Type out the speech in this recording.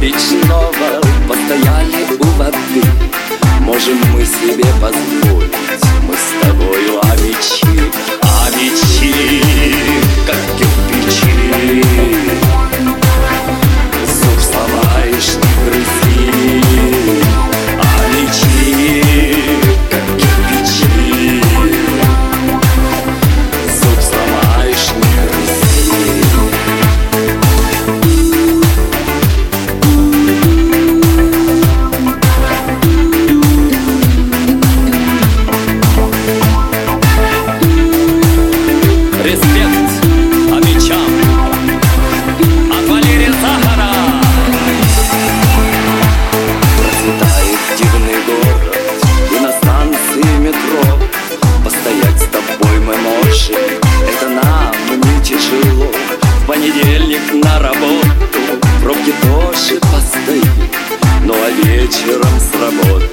речного постояли у воды. Можем мы себе позволить, мы с тобою амичи, как кирпичи. Зуб сломаешь, не грызи, амичи, как кирпичи. Зуб сломаешь, не грызи. Респект амичам от Валерия Захара. Процветает дивный город, и на станции метро постоять с тобой мы можем, это нам не тяжело. В понедельник на работу, пробки тоже постоим, ну а вечером с работы